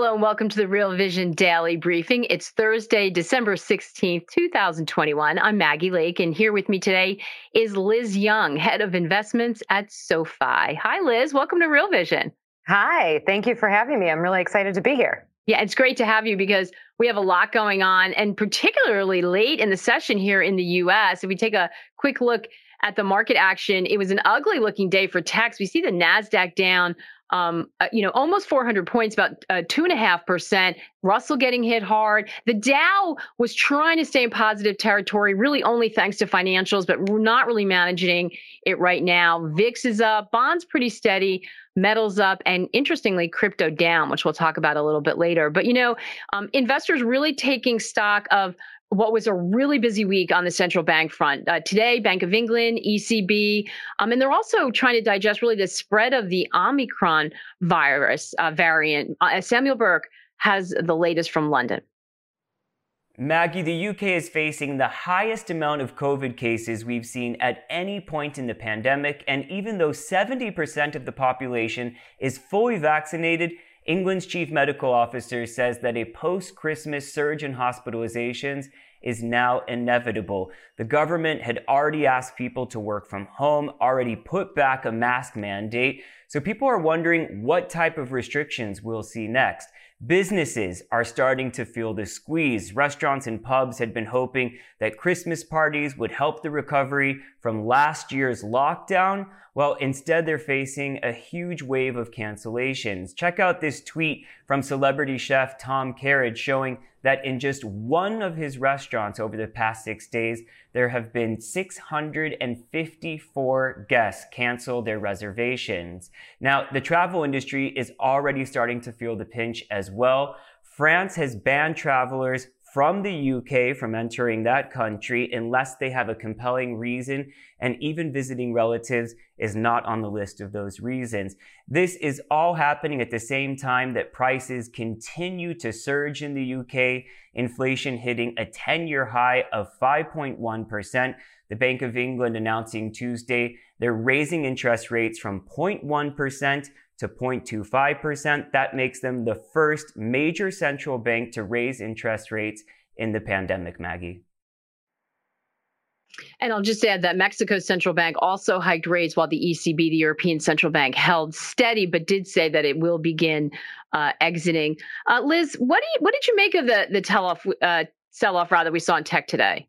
Hello and welcome to the Real Vision Daily Briefing. It's Thursday, December 16th, 2021. I'm Maggie Lake, and here with me today is Liz Young, Head of Investments at SoFi. Hi, Liz. Welcome to Real Vision. Hi. Thank you for having me. I'm really excited to be here. Yeah, it's great to have you because we have a lot going on, and particularly late in the session here in the U.S. If we take a quick look at the market action, it was an ugly looking day for techs. We see the NASDAQ down almost 400 points, about 2.5%. Russell getting hit hard. The Dow was trying to stay in positive territory, really only thanks to financials, but we're not really managing it right now. VIX is up, bonds pretty steady, metals up, and interestingly, crypto down, which we'll talk about a little bit later. But, investors really taking stock of what was a really busy week on the central bank front. Today, Bank of England, ECB, and they're also trying to digest really the spread of the Omicron virus variant. Samuel Burke has the latest from London. Maggie, the UK is facing the highest amount of COVID cases we've seen at any point in the pandemic, and even though 70% of the population is fully vaccinated, England's chief medical officer says that a post-Christmas surge in hospitalizations is now inevitable. The government had already asked people to work from home, already put back a mask mandate, so people are wondering what type of restrictions we'll see next. Businesses are starting to feel the squeeze. Restaurants and pubs had been hoping that Christmas parties would help the recovery from last year's lockdown. Well, instead they're facing a huge wave of cancellations. Check out this tweet from celebrity chef Tom Kerridge showing that in just one of his restaurants over the past 6 days, there have been 654 guests cancel their reservations. Now, the travel industry is already starting to feel the pinch as well. France has banned travelers from the UK from entering that country unless they have a compelling reason, and even visiting relatives is not on the list of those reasons. This is all happening at the same time that prices continue to surge in the UK, inflation hitting a 10-year high of 5.1%. The Bank of England announcing Tuesday they're raising interest rates from 0.1% to 0.25%. That makes them the first major central bank to raise interest rates in the pandemic, Maggie. And I'll just add that Mexico's central bank also hiked rates while the ECB, the European Central Bank, held steady, but did say that it will begin exiting. Liz, what did you make of the sell-off rather we saw in tech today?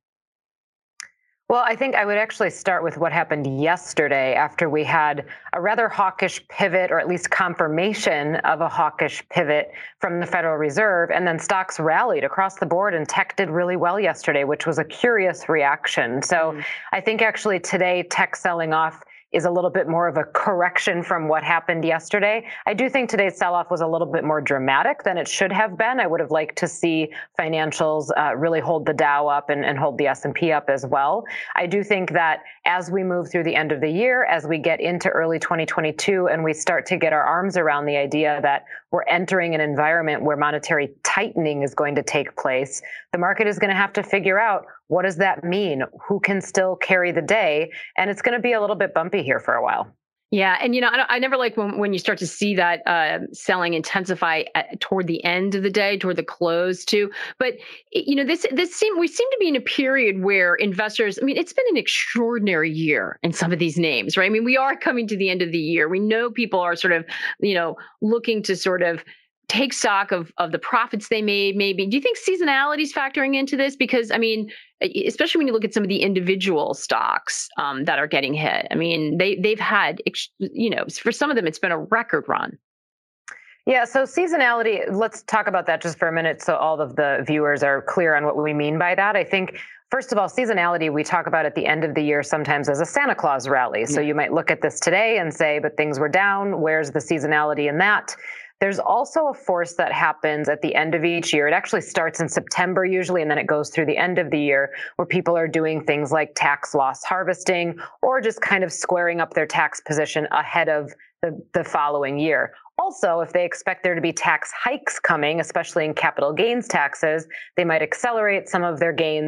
Well, I think I would actually start with what happened yesterday after we had a rather hawkish pivot, or at least confirmation of a hawkish pivot from the Federal Reserve. And then stocks rallied across the board and tech did really well yesterday, which was a curious reaction. So I think actually today tech selling off is a little bit more of a correction from what happened yesterday. I do think today's sell-off was a little bit more dramatic than it should have been. I would have liked to see financials really hold the Dow up and hold the S&P up as well. I do think that as we move through the end of the year, as we get into early 2022, and we start to get our arms around the idea that we're entering an environment where monetary tightening is going to take place, the market is going to have to figure out, what does that mean? Who can still carry the day? And it's going to be a little bit bumpy here for a while. Yeah, and I never like when you start to see that selling intensify toward the end of the day, toward the close too. But we seem to be in a period where investors. I mean, it's been an extraordinary year in some of these names, right? I mean, we are coming to the end of the year. We know people are sort of looking to sort of take stock of the profits they made, maybe. Do you think seasonality is factoring into this? Because, I mean, especially when you look at some of the individual stocks that are getting hit. I mean, they've had, for some of them, it's been a record run. Yeah, so seasonality, let's talk about that just for a minute so all of the viewers are clear on what we mean by that. I think, first of all, seasonality we talk about at the end of the year sometimes as a Santa Claus rally. So you might look at this today and say, but things were down. Where's the seasonality in that? There's also a force that happens at the end of each year. It actually starts in September usually, and then it goes through the end of the year, where people are doing things like tax loss harvesting or just kind of squaring up their tax position ahead of the following year. Also, if they expect there to be tax hikes coming, especially in capital gains taxes, they might accelerate some of their gains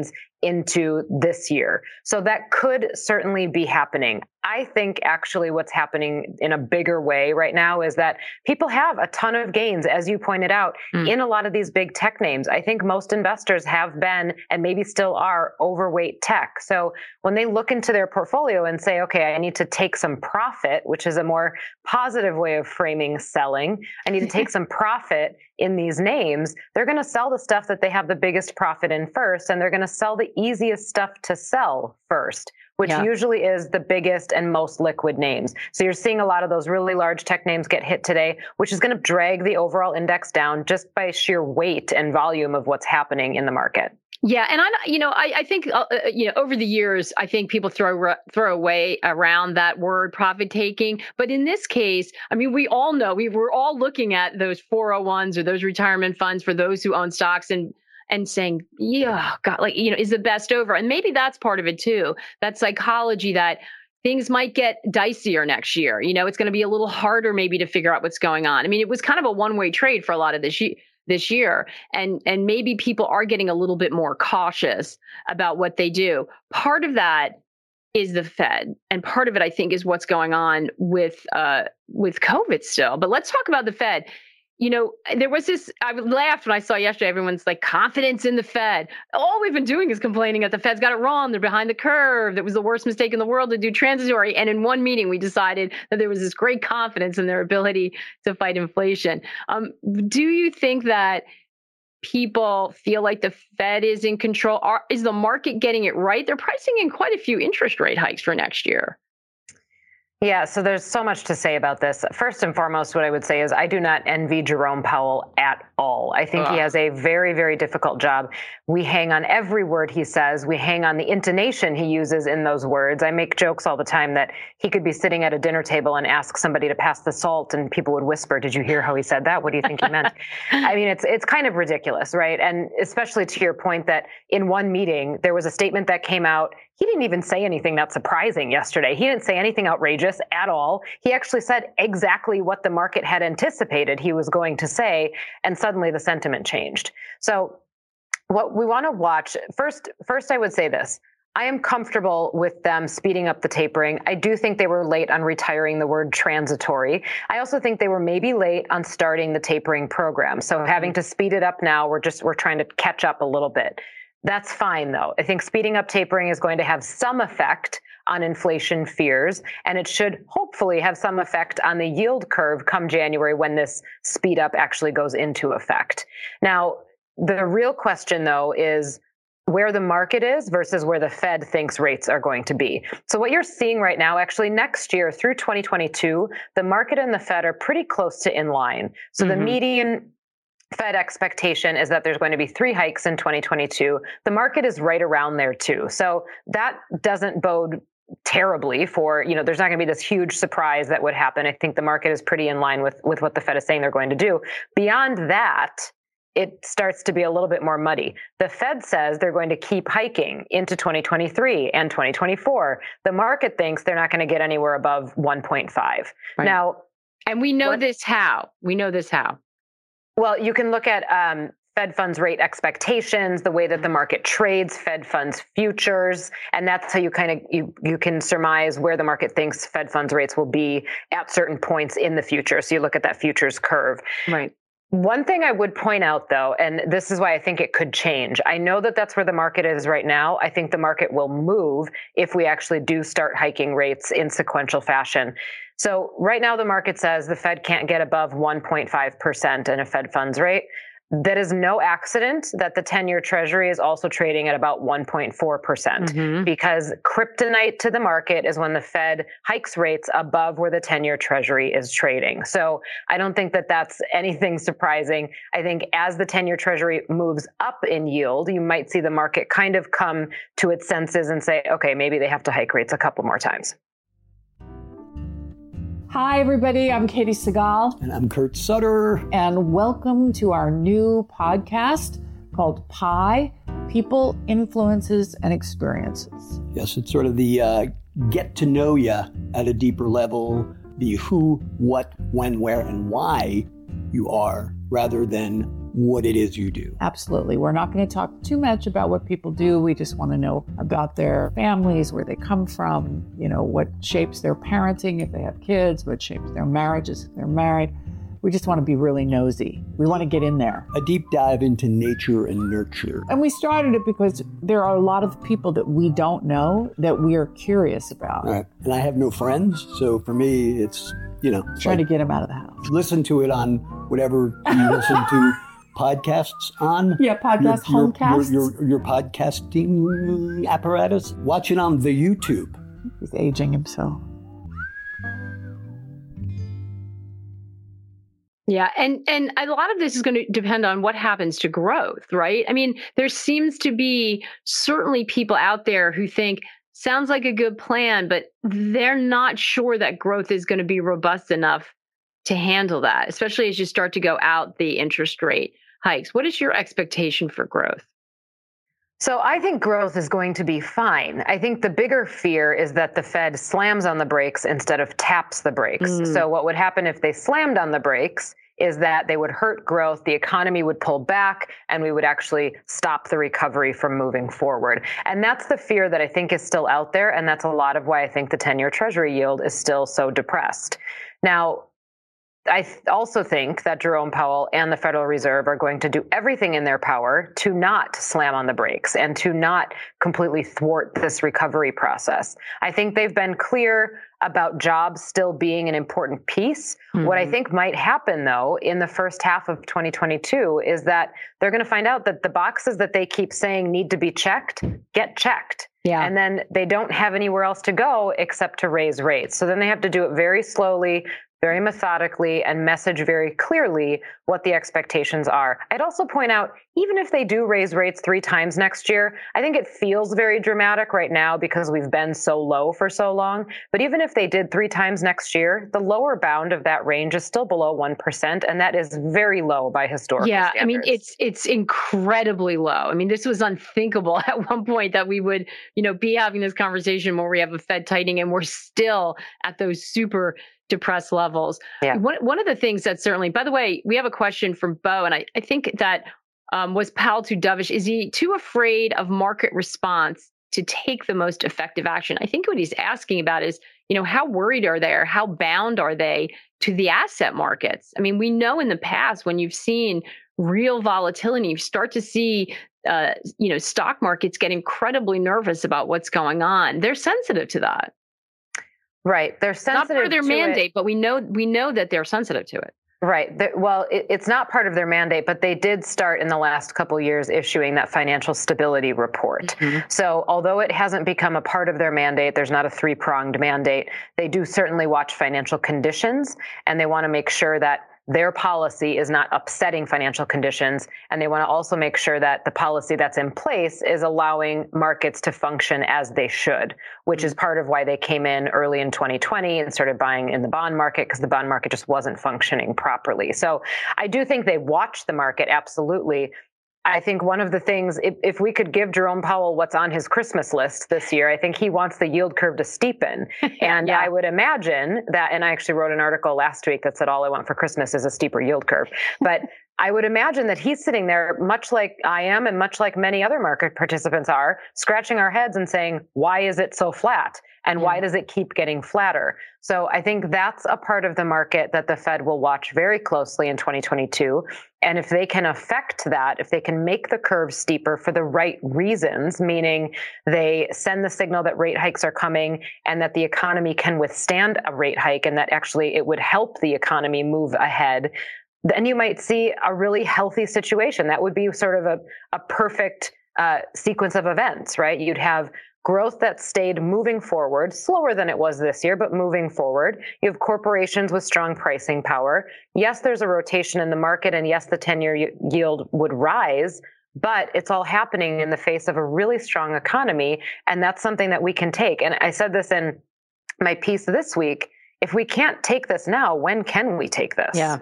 into this year. So that could certainly be happening. I think actually what's happening in a bigger way right now is that people have a ton of gains, as you pointed out, in a lot of these big tech names. I think most investors have been, and maybe still are, overweight tech. So when they look into their portfolio and say, okay, I need to take some profit, which is a more positive way of framing selling, I need to take some profit in these names, they're going to sell the stuff that they have the biggest profit in first, and they're going to sell the easiest stuff to sell first, which usually is the biggest and most liquid names. So you're seeing a lot of those really large tech names get hit today, which is going to drag the overall index down just by sheer weight and volume of what's happening in the market. Yeah, and I think over the years, I think people throw away around that word profit taking. But in this case, I mean, we all know we're all looking at those 401s or those retirement funds for those who own stocks and saying, yeah, God, is the best over? And maybe that's part of it too. That psychology that things might get dicier next year. It's going to be a little harder maybe to figure out what's going on. I mean, it was kind of a one-way trade for a lot of this year. And maybe people are getting a little bit more cautious about what they do. Part of that is the Fed. And part of it, I think, is what's going on with COVID still. But let's talk about the Fed. There was this, I laughed when I saw yesterday, everyone's like, confidence in the Fed. All we've been doing is complaining that the Fed's got it wrong. They're behind the curve. That was the worst mistake in the world to do transitory. And in one meeting, we decided that there was this great confidence in their ability to fight inflation. Do you think that people feel like the Fed is in control? Is the market getting it right? They're pricing in quite a few interest rate hikes for next year. Yeah, so there's so much to say about this. First and foremost, what I would say is I do not envy Jerome Powell at all. I think he has a very, very difficult job. We hang on every word he says. We hang on the intonation he uses in those words. I make jokes all the time that he could be sitting at a dinner table and ask somebody to pass the salt, and people would whisper, "Did you hear how he said that? What do you think he meant?" I mean, it's kind of ridiculous, right? And especially to your point that in one meeting, there was a statement that came out. He didn't even say anything that's surprising yesterday. He didn't say anything outrageous at all. He actually said exactly what the market had anticipated he was going to say, and suddenly the sentiment changed. So what we want to watch, first I would say this. I am comfortable with them speeding up the tapering. I do think they were late on retiring the word transitory. I also think they were maybe late on starting the tapering program. So having to speed it up now, we're trying to catch up a little bit. That's fine, though. I think speeding up tapering is going to have some effect on inflation fears, and it should hopefully have some effect on the yield curve come January when this speed up actually goes into effect. Now, the real question, though, is where the market is versus where the Fed thinks rates are going to be. So what you're seeing right now, actually next year through 2022, the market and the Fed are pretty close to in line. So the median Fed expectation is that there's going to be 3 hikes in 2022. The market is right around there too. So that doesn't bode terribly for, there's not going to be this huge surprise that would happen. I think the market is pretty in line with what the Fed is saying they're going to do. Beyond that, it starts to be a little bit more muddy. The Fed says they're going to keep hiking into 2023 and 2024. The market thinks they're not going to get anywhere above 1.5. Right. Now, and we know this how. Well, you can look at Fed funds rate expectations, the way that the market trades Fed funds futures, and that's how you you can surmise where the market thinks Fed funds rates will be at certain points in the future. So you look at that futures curve. Right. One thing I would point out, though, and this is why I think it could change. I know that that's where the market is right now. I think the market will move if we actually do start hiking rates in sequential fashion. So right now, the market says the Fed can't get above 1.5% in a Fed funds rate. That is no accident that the 10-year Treasury is also trading at about 1.4%, because kryptonite to the market is when the Fed hikes rates above where the 10-year Treasury is trading. So I don't think that that's anything surprising. I think as the 10-year Treasury moves up in yield, you might see the market kind of come to its senses and say, okay, maybe they have to hike rates a couple more times. Hi, everybody. I'm Katie Segal. And I'm Kurt Sutter. And welcome to our new podcast called PIE, People, Influences, and Experiences. Yes, it's sort of the get to know you at a deeper level, the who, what, when, where, and why you are, rather than what it is you do. Absolutely. We're not going to talk too much about what people do. We just want to know about their families, where they come from, what shapes their parenting if they have kids, what shapes their marriages if they're married. We just want to be really nosy. We want to get in there. A deep dive into nature and nurture. And we started it because there are a lot of people that we don't know that we are curious about. Right. And I have no friends, so for me, it's, Try to get them out of the house. Listen to it on whatever you listen to podcasts on. Yeah, homecasts. Your podcasting apparatus. Watch it on the YouTube. He's aging himself. Yeah. And a lot of this is going to depend on what happens to growth, right? I mean, there seems to be certainly people out there who think, sounds like a good plan, but they're not sure that growth is going to be robust enough to handle that, especially as you start to go out the interest rate hikes. What is your expectation for growth? So I think growth is going to be fine. I think the bigger fear is that the Fed slams on the brakes instead of taps the brakes. So what would happen if they slammed on the brakes is that they would hurt growth, the economy would pull back, and we would actually stop the recovery from moving forward. And that's the fear that I think is still out there, and that's a lot of why I think the 10-year Treasury yield is still so depressed. Now, I also think that Jerome Powell and the Federal Reserve are going to do everything in their power to not slam on the brakes and to not completely thwart this recovery process. I think they've been clear about jobs still being an important piece. What I think might happen, though, in the first half of 2022 is that they're going to find out that the boxes that they keep saying need to be checked get checked. Yeah. And then they don't have anywhere else to go except to raise rates. So then they have to do it very slowly, very methodically, and message very clearly what the expectations are. I'd also point out, even if they do raise rates 3 times next year, I think it feels very dramatic right now because we've been so low for so long. But even if they did 3 times next year, the lower bound of that range is still below 1%, and that is very low by historical standards. I mean, it's incredibly low. I mean, this was unthinkable at one point that we would, be having this conversation where we have a Fed tightening and we're still at those super depressed levels. Yeah. One of the things that certainly, by the way, we have a question from Bo, and I think that was Powell too dovish? Is he too afraid of market response to take the most effective action? I think what he's asking about is, how worried are they, or how bound are they to the asset markets? I mean, we know in the past when you've seen real volatility, you start to see stock markets get incredibly nervous about what's going on. They're sensitive to that. Right. They're sensitive not part of their to mandate, it. But we know that they're sensitive to it. Right. Well, it's not part of their mandate, but they did start in the last couple of years issuing that financial stability report. So although it hasn't become a part of their mandate, there's not a 3-pronged mandate. They do certainly watch financial conditions, and they want to make sure that their policy is not upsetting financial conditions. And they want to also make sure that the policy that's in place is allowing markets to function as they should, which is part of why they came in early in 2020 and started buying in the bond market, because the bond market just wasn't functioning properly. So I do think they watch the market, absolutely. I think one of the things, if we could give Jerome Powell what's on his Christmas list this year, I think he wants the yield curve to steepen. And I would imagine that, and I actually wrote an article last week that said all I want for Christmas is a steeper yield curve. But I would imagine that he's sitting there, much like I am and much like many other market participants are, scratching our heads and saying, why is it so flat? And why does it keep getting flatter? So I think that's a part of the market that the Fed will watch very closely in 2022. And if they can affect that, if they can make the curve steeper for the right reasons, meaning they send the signal that rate hikes are coming and that the economy can withstand a rate hike and that actually it would help the economy move ahead, then you might see a really healthy situation. That would be sort of a perfect sequence of events, right? You'd have growth that stayed moving forward, slower than it was this year, but moving forward. You have corporations with strong pricing power. Yes, there's a rotation in the market, and yes, the 10-year yield would rise, but it's all happening in the face of a really strong economy, and that's something that we can take. And I said this in my piece this week, if we can't take this now, when can we take this? Yeah.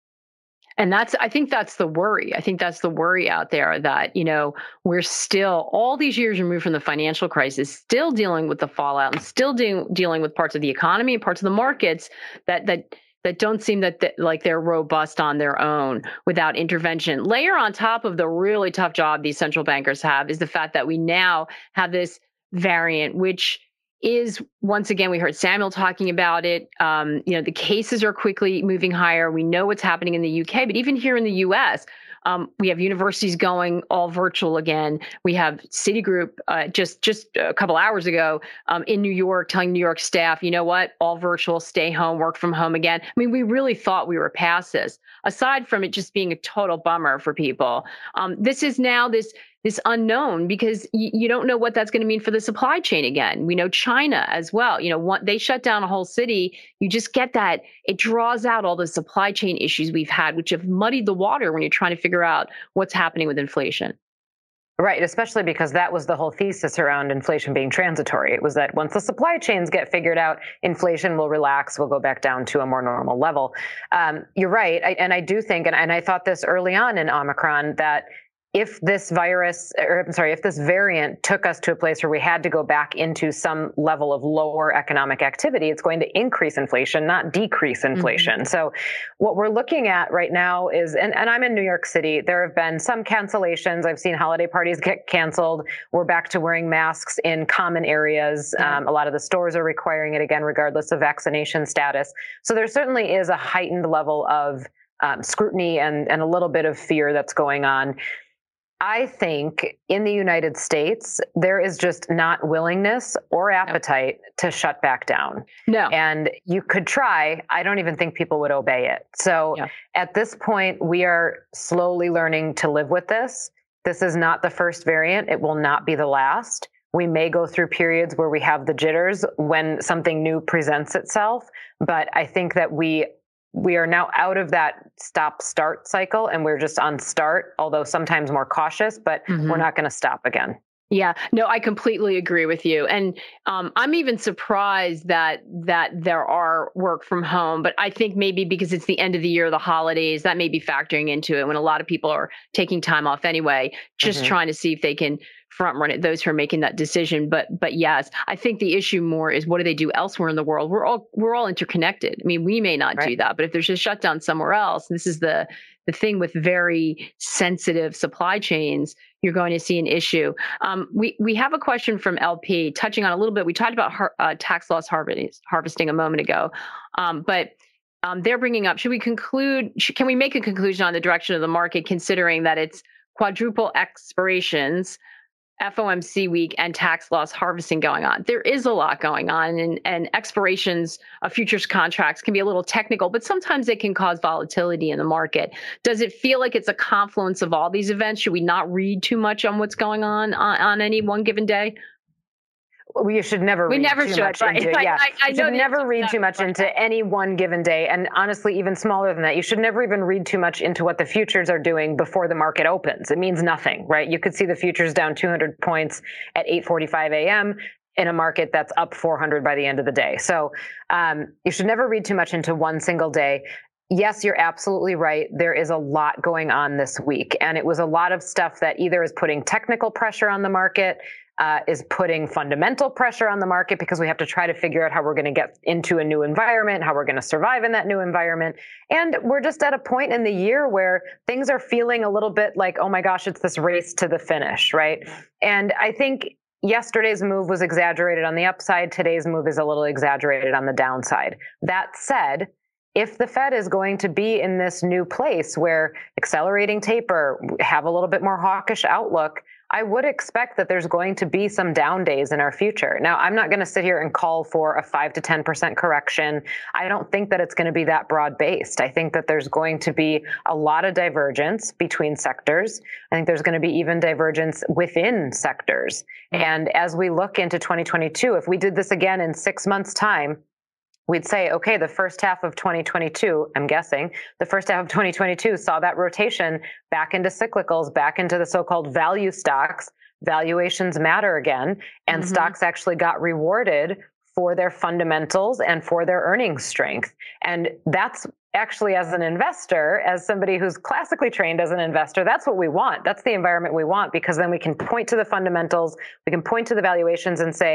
And I think that's the worry. I think that's the worry out there that, we're still all these years removed from the financial crisis, still dealing with the fallout and still dealing with parts of the economy and parts of the markets that that don't seem like they're robust on their own without intervention. Layer on top of the really tough job these central bankers have is the fact that we now have this variant, which is, once again, we heard Samuel talking about it. The cases are quickly moving higher. We know what's happening in the UK, but even here in the US, we have universities going all virtual again. We have Citigroup just a couple hours ago in New York telling New York staff, you know what, all virtual, stay home, work from home again. I mean, we really thought we were past this. Aside from it just being a total bummer for people, this is now this unknown, because you don't know what that's going to mean for the supply chain again. We know China as well. They shut down a whole city. You just get that. It draws out all the supply chain issues we've had, which have muddied the water when you're trying to figure out what's happening with inflation. Right, especially because that was the whole thesis around inflation being transitory. It was that once the supply chains get figured out, inflation will relax, we'll go back down to a more normal level. You're right, and I do think, and I thought this early on in Omicron, that if this variant took us to a place where we had to go back into some level of lower economic activity, it's going to increase inflation, not decrease inflation. So what we're looking at right now is, and I'm in New York City, there have been some cancellations. I've seen holiday parties get canceled. We're back to wearing masks in common areas. A lot of the stores are requiring it again, regardless of vaccination status. So there certainly is a heightened level of scrutiny and a little bit of fear that's going on. I think in the United States, there is just not willingness or appetite to shut back down. No. And you could try. I don't even think people would obey it. So at this point, we are slowly learning to live with this. This is not the first variant. It will not be the last. We may go through periods where we have the jitters when something new presents itself. But I think that we are now out of that stop-start cycle, and we're just on start, although sometimes more cautious, but we're not going to stop again. Yeah, no, I completely agree with you. And I'm even surprised that there are work from home, but I think maybe because it's the end of the year, the holidays, that may be factoring into it when a lot of people are taking time off anyway, just trying to see if they can front run it, those who are making that decision. But yes, I think the issue more is what do they do elsewhere in the world? We're all interconnected. I mean, we may not do that, but if there's a shutdown somewhere else, this is the thing with very sensitive supply chains, you're going to see an issue. We have a question from LP touching on a little bit. We talked about tax loss harvesting a moment ago, but they're bringing up, should we conclude? Can we make a conclusion on the direction of the market, considering that it's quadruple expirations, FOMC week, and tax loss harvesting going on? There is a lot going on, and expirations of futures contracts can be a little technical, but sometimes it can cause volatility in the market. Does it feel like it's a confluence of all these events? Should we not read too much on what's going on any one given day? We should never read too much into it. Yeah, you should never read too much into any one given day. And honestly, even smaller than that, you should never even read too much into what the futures are doing before the market opens. It means nothing, right? You could see the futures down 200 points at 8:45 a.m. in a market that's up 400 by the end of the day. So you should never read too much into one single day. Yes, you're absolutely right. There is a lot going on this week. And it was a lot of stuff that either is putting technical pressure on the market, is putting fundamental pressure on the market, because we have to try to figure out how we're going to get into a new environment, how we're going to survive in that new environment. And we're just at a point in the year where things are feeling a little bit like, oh my gosh, it's this race to the finish, right? And I think yesterday's move was exaggerated on the upside. Today's move is a little exaggerated on the downside. That said, if the Fed is going to be in this new place where accelerating taper, have a little bit more hawkish outlook, I would expect that there's going to be some down days in our future. Now, I'm not going to sit here and call for a 5 to 10% correction. I don't think that it's going to be that broad-based. I think that there's going to be a lot of divergence between sectors. I think there's going to be even divergence within sectors. And as we look into 2022, if we did this again in 6 months' time, we'd say, okay, the first half of 2022, I'm guessing, the first half of 2022 saw that rotation back into cyclicals, back into the so-called value stocks. Valuations matter again, and stocks actually got rewarded for their fundamentals and for their earnings strength. And that's actually, as an investor, as somebody who's classically trained as an investor, that's what we want. That's the environment we want, because then we can point to the fundamentals, we can point to the valuations and say,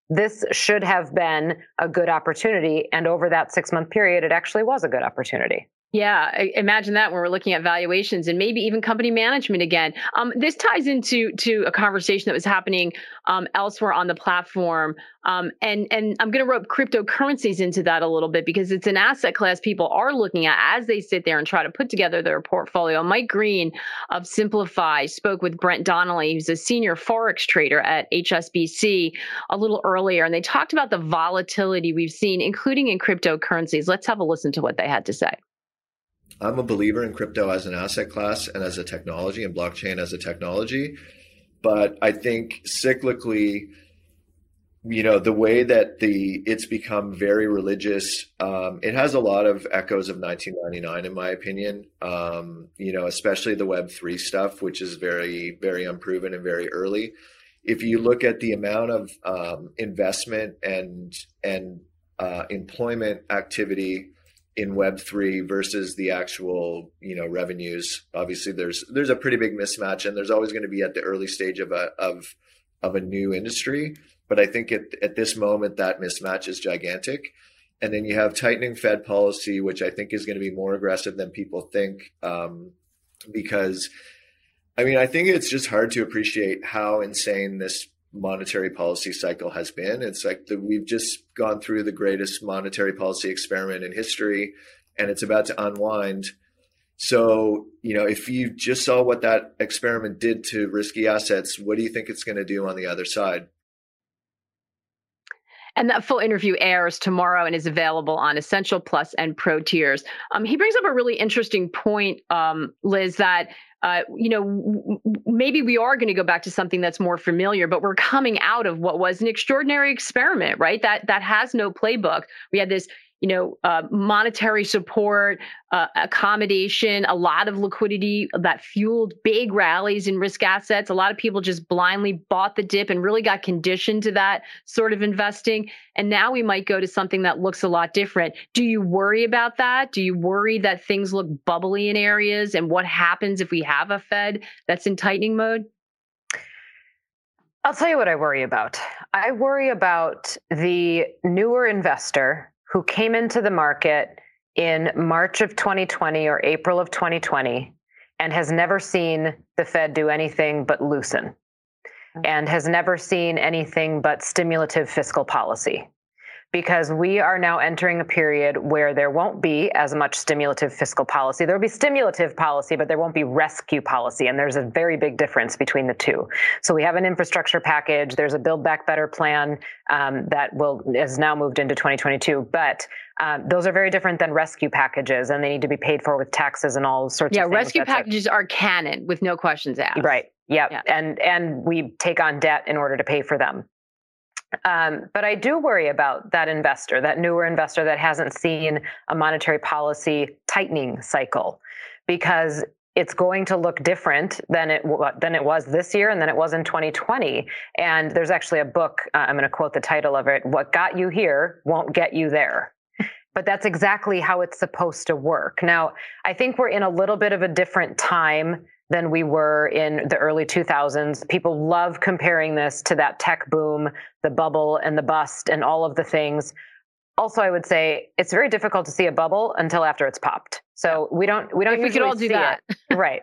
this should have been a good opportunity. And over that 6-month period, it actually was a good opportunity. Yeah, imagine that when we're looking at valuations and maybe even company management again. This ties into a conversation that was happening elsewhere on the platform. And I'm going to rope cryptocurrencies into that a little bit because it's an asset class people are looking at as they sit there and try to put together their portfolio. Mike Green of Simplify spoke with Brent Donnelly, who's a senior Forex trader at HSBC a little earlier. And they talked about the volatility we've seen, including in cryptocurrencies. Let's have a listen to what they had to say. I'm a believer in crypto as an asset class and as a technology and blockchain as a technology. But I think cyclically, the way that it's become very religious, it has a lot of echoes of 1999, in my opinion, especially the Web3 stuff, which is very, very unproven and very early. If you look at the amount of investment and employment activity in Web3 versus the actual, revenues, obviously there's a pretty big mismatch, and there's always going to be at the early stage of a new industry. But I think at this moment that mismatch is gigantic. And then you have tightening Fed policy, which I think is going to be more aggressive than people think, because I think it's just hard to appreciate how insane this monetary policy cycle has been. It's like we've just gone through the greatest monetary policy experiment in history, and it's about to unwind. So, if you just saw what that experiment did to risky assets, what do you think it's going to do on the other side? And that full interview airs tomorrow and is available on Essential Plus and Pro tiers. He brings up a really interesting point, Liz, that maybe we are going to go back to something that's more familiar, but we're coming out of what was an extraordinary experiment, right? That has no playbook. We had this, monetary support, accommodation, a lot of liquidity that fueled big rallies in risk assets. A lot of people just blindly bought the dip and really got conditioned to that sort of investing. And now we might go to something that looks a lot different. Do you worry about that? Do you worry that things look bubbly in areas? And what happens if we have a Fed that's in tightening mode? I'll tell you what I worry about. I worry about the newer investor who came into the market in March of 2020 or April of 2020 and has never seen the Fed do anything but loosen and has never seen anything but stimulative fiscal policy. Because we are now entering a period where there won't be as much stimulative fiscal policy. There will be stimulative policy, but there won't be rescue policy. And there's a very big difference between the two. So we have an infrastructure package. There's a Build Back Better plan that is now moved into 2022. But those are very different than rescue packages, and they need to be paid for with taxes and all sorts of things. Yeah, rescue packages are canon with no questions asked. Right. Yep. Yeah. And we take on debt in order to pay for them. But I do worry about that investor, that newer investor that hasn't seen a monetary policy tightening cycle, because it's going to look different than it was this year and than it was in 2020. And there's actually a book, I'm going to quote the title of it, "What Got You Here Won't Get You There." But that's exactly how it's supposed to work. Now, I think we're in a little bit of a different time than we were in the early 2000s. People love comparing this to that tech boom, the bubble and the bust and all of the things. Also, I would say it's very difficult to see a bubble until after it's popped. So we don't if we could all do that. Right.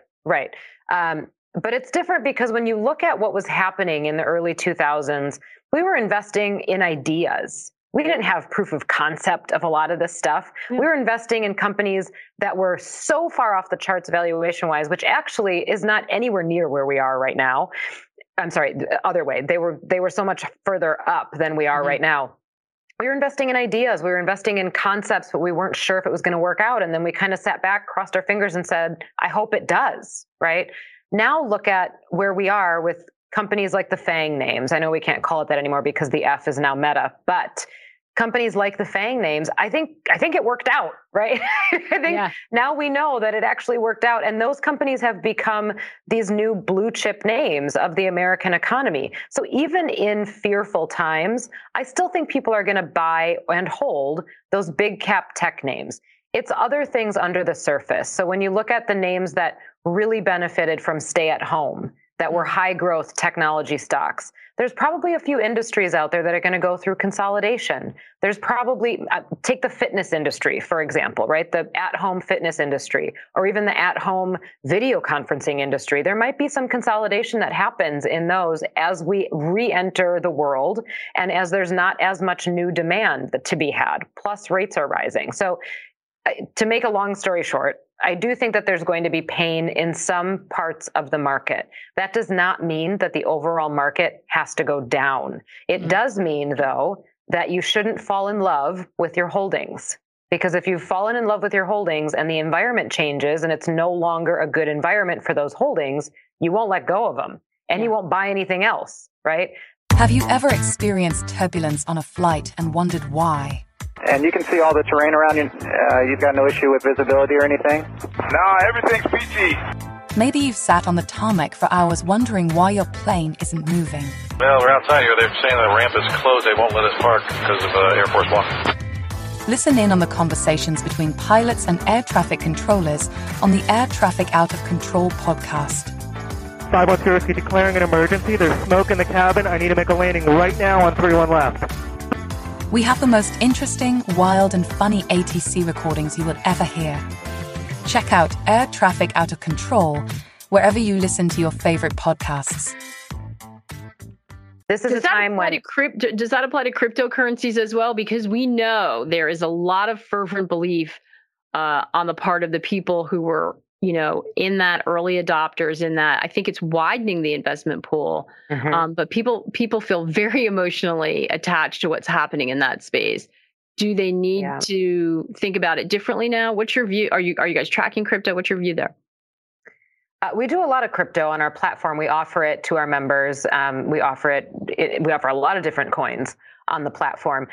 But it's different because when you look at what was happening in the early 2000s, we were investing in ideas. We didn't have proof of concept of a lot of this stuff. We were investing in companies that were so far off the charts valuation-wise, which actually is not anywhere near where we are right now. I'm sorry, the other way. They were so much further up than we are right now. We were investing in ideas. We were investing in concepts, but we weren't sure if it was going to work out. And then we kind of sat back, crossed our fingers and said, I hope it does, right? Now look at where we are with companies like the FANG names. I know we can't call it that anymore because the F is now Meta, but companies like the FANG names, I think it worked out, right? I think now we know that it actually worked out. And those companies have become these new blue chip names of the American economy. So even in fearful times, I still think people are going to buy and hold those big cap tech names. It's other things under the surface. So when you look at the names that really benefited from stay at home, that were high growth technology stocks. There's probably a few industries out there that are going to go through consolidation. There's probably, take the fitness industry, for example, right? The at-home fitness industry, or even the at-home video conferencing industry. There might be some consolidation that happens in those as we re-enter the world and as there's not as much new demand to be had, plus rates are rising. So to make a long story short, I do think that there's going to be pain in some parts of the market. That does not mean that the overall market has to go down. It does mean, though, that you shouldn't fall in love with your holdings. Because if you've fallen in love with your holdings and the environment changes and it's no longer a good environment for those holdings, you won't let go of them and you won't buy anything else, right? Have you ever experienced turbulence on a flight and wondered why? And you can see all the terrain around you. You've got no issue with visibility or anything? No, everything's peachy. Maybe you've sat on the tarmac for hours wondering why your plane isn't moving. Well, we're outside here. They're saying the ramp is closed. They won't let us park because of Air Force One. Listen in on the conversations between pilots and air traffic controllers on the Air Traffic Out of Control podcast. 510 Whiskey declaring an emergency. There's smoke in the cabin. I need to make a landing right now on 31 left. We have the most interesting, wild, and funny ATC recordings you will ever hear. Check out Air Traffic Out of Control wherever you listen to your favorite podcasts. This is a time when... Does that apply to cryptocurrencies as well? Because we know there is a lot of fervent belief on the part of the people who were, in that early adopters, in that I think it's widening the investment pool. But people feel very emotionally attached to what's happening in that space. Do they need to think about it differently now? What's your view? Are you guys tracking crypto? What's your view there? We do a lot of crypto on our platform. We offer it to our members. We offer a lot of different coins on the platform.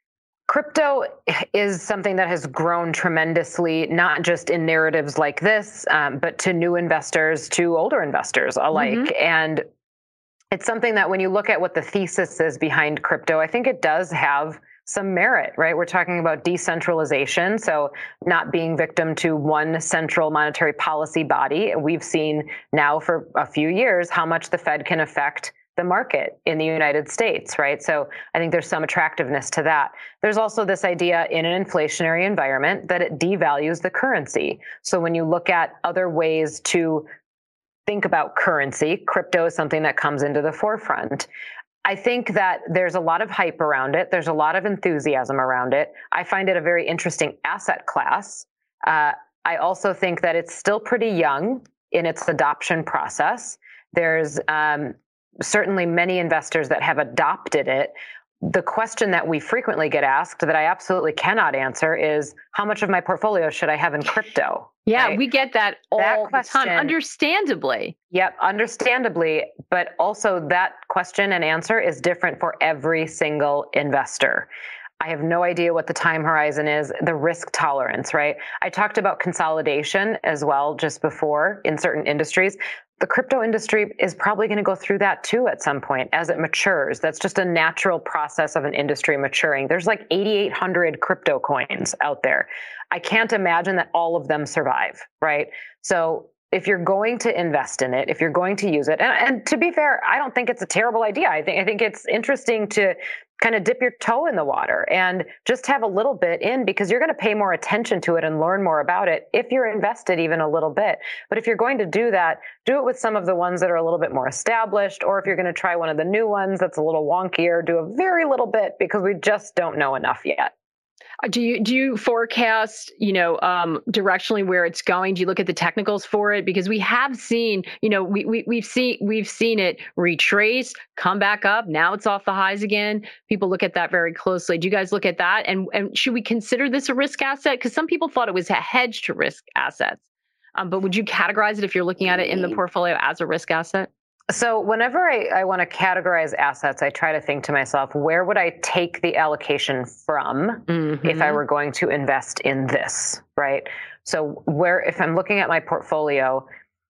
Crypto is something that has grown tremendously, not just in narratives like this, but to new investors, to older investors alike. And it's something that when you look at what the thesis is behind crypto, I think it does have some merit, right? We're talking about decentralization, so not being victim to one central monetary policy body. We've seen now for a few years how much the Fed can affect the market in the United States, right? So I think there's some attractiveness to that. There's also this idea in an inflationary environment that it devalues the currency. So when you look at other ways to think about currency, crypto is something that comes into the forefront. I think that there's a lot of hype around it. There's a lot of enthusiasm around it. I find it a very interesting asset class. I also think that it's still pretty young in its adoption process. There's certainly many investors that have adopted it. The question that we frequently get asked that I absolutely cannot answer is, how much of my portfolio should I have in crypto? Yeah, right? We get that all the time, understandably. Yep, understandably. But also that question and answer is different for every single investor. I have no idea what the time horizon is, the risk tolerance, right? I talked about consolidation as well just before in certain industries. The crypto industry is probably going to go through that too at some point as it matures. That's just a natural process of an industry maturing. There's like 8,800 crypto coins out there. I can't imagine that all of them survive, right? So if you're going to invest in it, if you're going to use it, and to be fair, I don't think it's a terrible idea. I think it's interesting to kind of dip your toe in the water and just have a little bit in, because you're going to pay more attention to it and learn more about it if you're invested even a little bit. But if you're going to do that, do it with some of the ones that are a little bit more established, or if you're going to try one of the new ones that's a little wonkier, do a very little bit, because we just don't know enough yet. Do you forecast, directionally where it's going? Do you look at the technicals for it? Because we have seen, we've seen it retrace, come back up. Now it's off the highs again. People look at that very closely. Do you guys look at that? And should we consider this a risk asset? Because some people thought it was a hedge to risk assets. But would you categorize it, if you're looking at it in the portfolio, as a risk asset? So whenever I want to categorize assets, I try to think to myself, where would I take the allocation from if I were going to invest in this, right? So if I'm looking at my portfolio,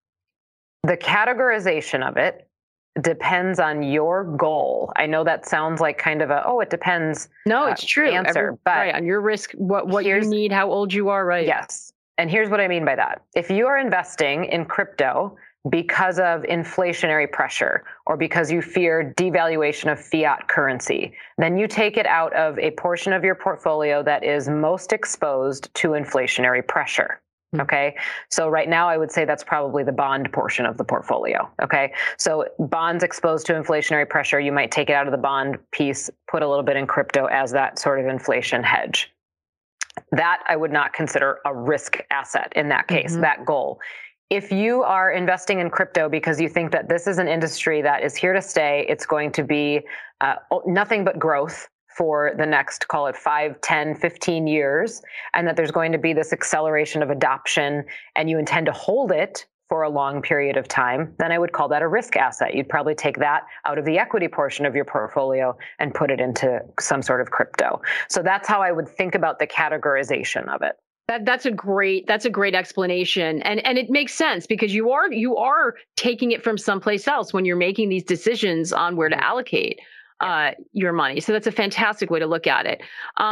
the categorization of it depends on your goal. I know that sounds like kind of it depends. No, it's true. Answer, but right, on your risk, what you need, how old you are, right? Yes. And here's what I mean by that. If you are investing in crypto because of inflationary pressure or because you fear devaluation of fiat currency, then you take it out of a portion of your portfolio that is most exposed to inflationary pressure. Okay. So right now, I would say that's probably the bond portion of the portfolio. Okay. So bonds exposed to inflationary pressure, you might take it out of the bond piece, put a little bit in crypto as that sort of inflation hedge. That I would not consider a risk asset in that case, that goal. If you are investing in crypto because you think that this is an industry that is here to stay, it's going to be nothing but growth for the next, call it 5, 10, 15 years, and that there's going to be this acceleration of adoption and you intend to hold it for a long period of time, then I would call that a risk asset. You'd probably take that out of the equity portion of your portfolio and put it into some sort of crypto. So that's how I would think about the categorization of it. That's a great explanation, and it makes sense because you are taking it from someplace else when you're making these decisions on where to allocate your money. So that's a fantastic way to look at it.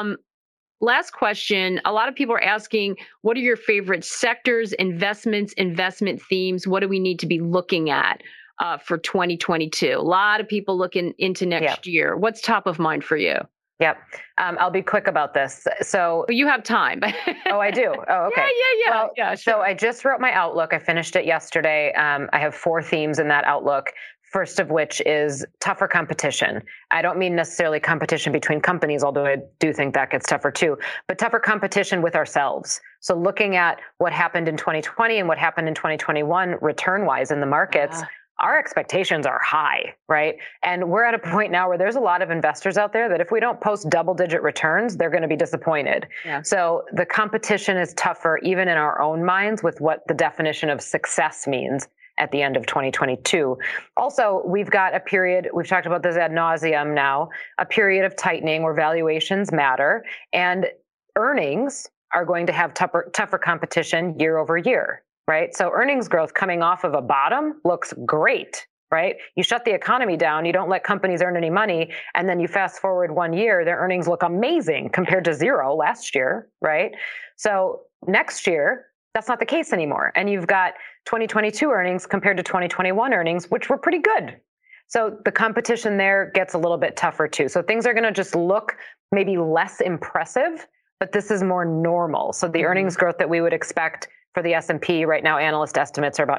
Last question. A lot of people are asking, what are your favorite sectors, investments, investment themes? What do we need to be looking at for 2022? A lot of people looking into next year. What's top of mind for you? Yep. I'll be quick about this. So you have time. Oh, I do. Oh, okay. Yeah. Sure. So I just wrote my outlook. I finished it yesterday. I have 4 themes in that outlook. First of which is tougher competition. I don't mean necessarily competition between companies, although I do think that gets tougher too, but tougher competition with ourselves. So looking at what happened in 2020 and what happened in 2021 return-wise in the markets, our expectations are high, right? And we're at a point now where there's a lot of investors out there that if we don't post double-digit returns, they're going to be disappointed. Yeah. So the competition is tougher even in our own minds with what the definition of success means at the end of 2022. Also, we've got a period, we've talked about this ad nauseum now, a period of tightening where valuations matter and earnings are going to have tougher competition year over year, right? So earnings growth coming off of a bottom looks great, right? You shut the economy down, you don't let companies earn any money, and then you fast forward 1 year, their earnings look amazing compared to 0 last year, right? So next year, that's not the case anymore. And you've got 2022 earnings compared to 2021 earnings, which were pretty good. So the competition there gets a little bit tougher too. So things are going to just look maybe less impressive, but this is more normal. So the earnings growth that we would expect for the S&P right now, analyst estimates are about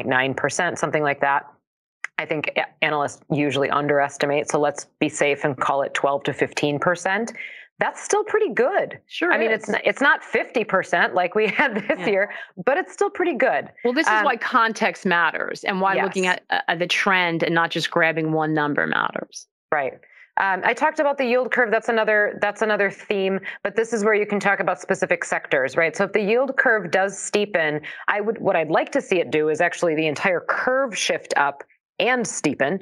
9.9%, something like that. I think analysts usually underestimate. So let's be safe and call it 12 to 15%. That's still pretty good. Sure. I mean, it's not 50% like we had this year, but it's still pretty good. Well, this is why context matters and why looking at the trend and not just grabbing one number matters. Right. I talked about the yield curve. That's another theme, but this is where you can talk about specific sectors, right? So if the yield curve does steepen, what I'd like to see it do is actually the entire curve shift up and steepen.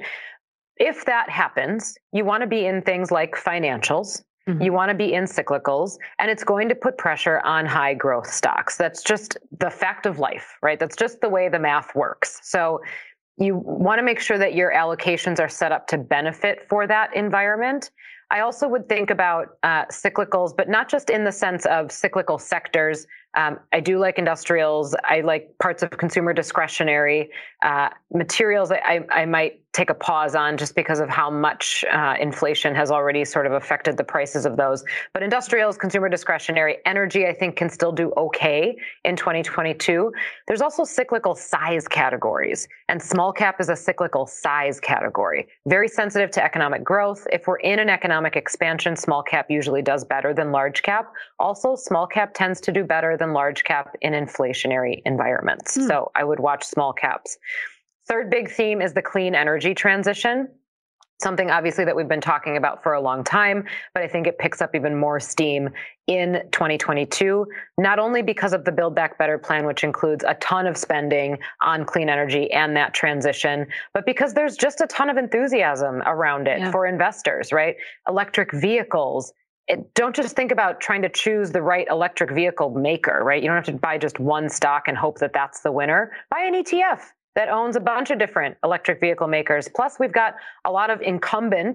If that happens, you want to be in things like financials. You want to be in cyclicals, and it's going to put pressure on high growth stocks. That's just the fact of life, right? That's just the way the math works. So you want to make sure that your allocations are set up to benefit for that environment. I also would think about cyclicals, but not just in the sense of cyclical sectors. I do like industrials. I like parts of consumer discretionary. Materials I might take a pause on just because of how much inflation has already sort of affected the prices of those. But industrials, consumer discretionary, energy, I think can still do okay in 2022. There's also cyclical size categories, and small cap is a cyclical size category. Very sensitive to economic growth. If we're in an economic expansion, small cap usually does better than large cap. Also, small cap tends to do better than large cap in inflationary environments. So I would watch small caps. Third big theme is the clean energy transition. Something obviously that we've been talking about for a long time, but I think it picks up even more steam in 2022, not only because of the Build Back Better plan, which includes a ton of spending on clean energy and that transition, but because there's just a ton of enthusiasm around it for investors, right? Electric vehicles. Don't just think about trying to choose the right electric vehicle maker, right? You don't have to buy just one stock and hope that that's the winner. Buy an ETF that owns a bunch of different electric vehicle makers. Plus, we've got a lot of incumbent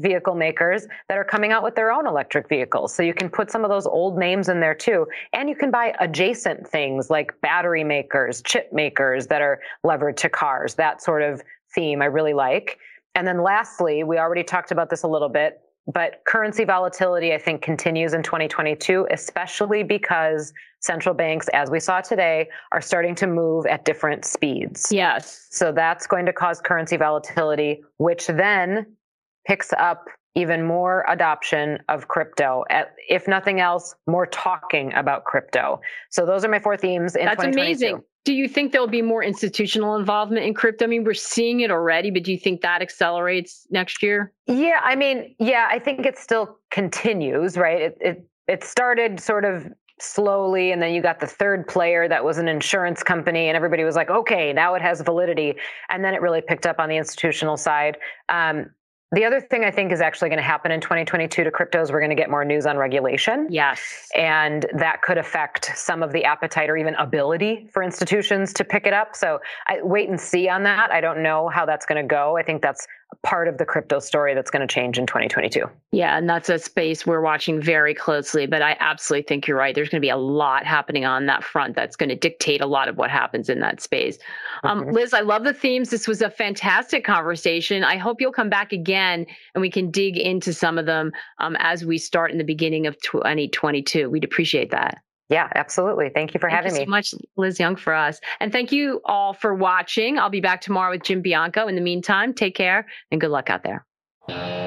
vehicle makers that are coming out with their own electric vehicles. So you can put some of those old names in there too. And you can buy adjacent things like battery makers, chip makers that are levered to cars, that sort of theme I really like. And then lastly, we already talked about this a little bit, but currency volatility, I think, continues in 2022, especially because central banks, as we saw today, are starting to move at different speeds. Yes. So that's going to cause currency volatility, which then picks up even more adoption of crypto. If nothing else, more talking about crypto. So those are my 4 themes in 2022. That's amazing. Do you think there'll be more institutional involvement in crypto? I mean, we're seeing it already, but do you think that accelerates next year? Yeah, I mean, I think it still continues, right? It started sort of slowly, and then you got the third player that was an insurance company, and everybody was like, okay, now it has validity. And then it really picked up on the institutional side. The other thing I think is actually going to happen in 2022 to crypto is we're going to get more news on regulation. Yes. And that could affect some of the appetite or even ability for institutions to pick it up. So I wait and see on that. I don't know how that's going to go. I think that's part of the crypto story that's going to change in 2022. Yeah, and that's a space we're watching very closely. But I absolutely think you're right. There's going to be a lot happening on that front that's going to dictate a lot of what happens in that space. Liz, I love the themes. This was a fantastic conversation. I hope you'll come back again and we can dig into some of them as we start in the beginning of 2022. We'd appreciate that. Yeah, absolutely. Thank you for having me. Thank you so much, Liz Young, for us. And thank you all for watching. I'll be back tomorrow with Jim Bianco. In the meantime, take care and good luck out there.